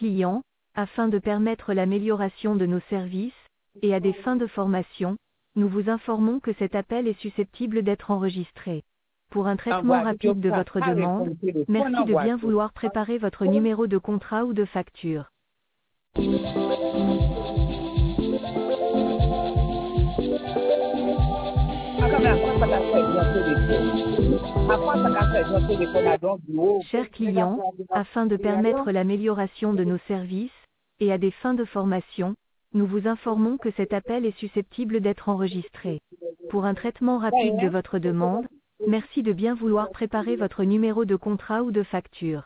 client, afin de permettre l'amélioration de nos services, et à des fins de formation, nous vous informons que cet appel est susceptible d'être enregistré. Pour un traitement rapide de votre demande, merci de bien vouloir préparer votre numéro de contrat ou de facture. Chers clients, afin de permettre l'amélioration de nos services, et à des fins de formation, nous vous informons que cet appel est susceptible d'être enregistré. Pour un traitement rapide de votre demande, merci de bien vouloir préparer votre numéro de contrat ou de facture.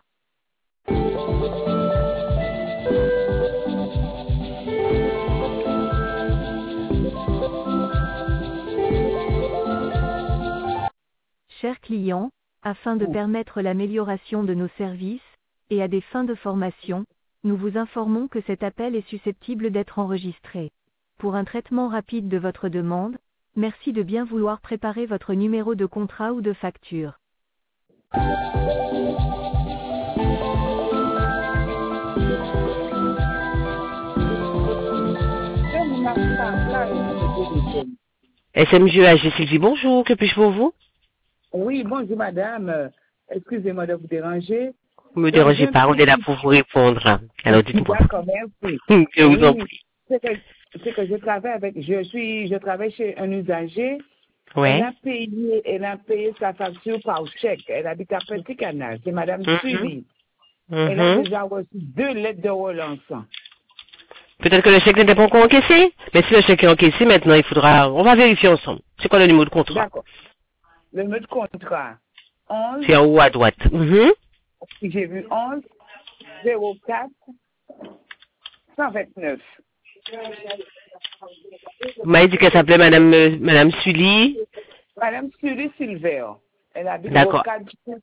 Chers clients, afin de permettre l'amélioration de nos services, et à des fins de formation, nous vous informons que cet appel est susceptible d'être enregistré. Pour un traitement rapide de votre demande, merci de bien vouloir préparer votre numéro de contrat ou de facture. SMGH, Sylvie, bonjour, que puis-je pour vous? Oui, bonjour madame. Excusez-moi de vous déranger. Ne me dérangez pas, on est là pour vous répondre. Alors dites-moi. D'accord, merci. Je vous en prie. C'est que je travaille chez un usager. Ouais. Elle a payé sa facture par chèque. Elle habite à Petit Canal. C'est madame Suivi. Elle a déjà reçu 2 lettres de relance. Peut-être que le chèque n'était pas encore encaissé. Mais si le chèque est encaissé, maintenant, on va vérifier ensemble. C'est quoi le numéro de contrat? D'accord. Le numéro de contrat. 11. C'est en haut à droite. J'ai vu 11 04 129. Vous m'avez dit qu'elle s'appelait Madame Sully. Madame Sully Silver. Elle habite D'accord. au 4.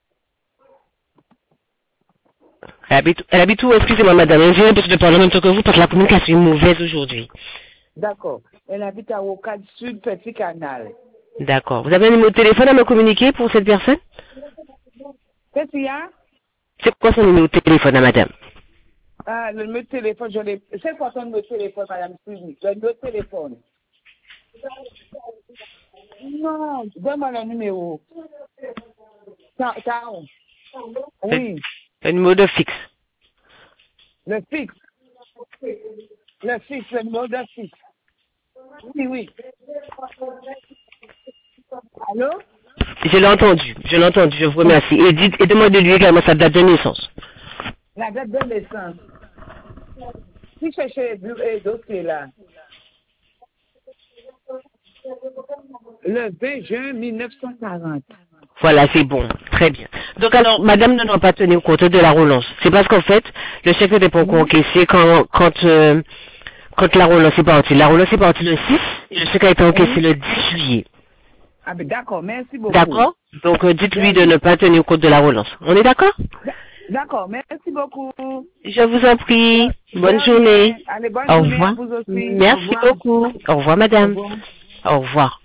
Elle habite où? Excusez-moi, madame. Je viens de parler en même temps que vous parce que la communication est mauvaise aujourd'hui. D'accord. Elle habite à Rocade Sud, Petit Canal. D'accord. Vous avez un numéro de téléphone à me communiquer pour cette personne? Qu'est-ce qu'il y a? C'est quoi son numéro de téléphone à madame? Ah, le numéro de téléphone, c'est quoi ton numéro de téléphone, madame Suivi? Le numéro de téléphone. Non, donne-moi le numéro. Oui. Le numéro de fixe. Le fixe. Le numéro de fixe. Oui. Allô? Je l'ai entendu, je vous remercie. Et demandez de lui également sa date de naissance. La date de naissance. Si cherchez le dossier là. Le 20 juin 1940. Voilà, c'est bon. Très bien. Donc alors, madame ne doit pas tenir compte de la relance. C'est parce qu'en fait, le chèque n'était pas encore encaissé quand la relance est partie. La relance est partie le 6 et le chèque a été encaissé le 10 juillet. Ah ben d'accord, merci beaucoup. D'accord. Donc dites-lui de ne pas tenir compte de la relance. On est d'accord? D'accord, merci beaucoup. Je vous en prie. Bonne journée. Allez, bonne Au journée revoir. à vous aussi. Merci beaucoup. Au revoir, madame. Au revoir.